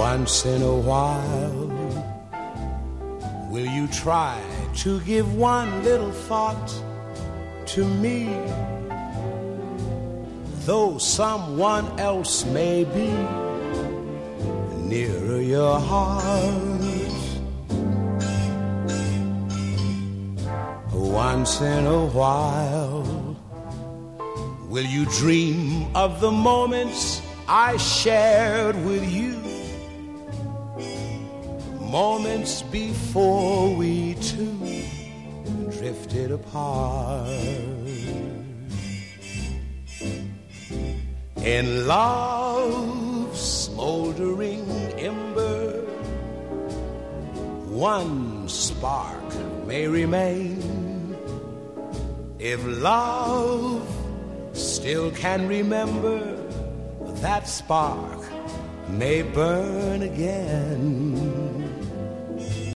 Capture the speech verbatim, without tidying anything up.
Once in a while, will you try to give one little thought to me? Though someone else may be nearer your heart. Once in a while, will you dream of the moments I shared with you? Moments before we two drifted apart. In love's smoldering ember, one spark may remain. If love still can remember, that spark may burn again.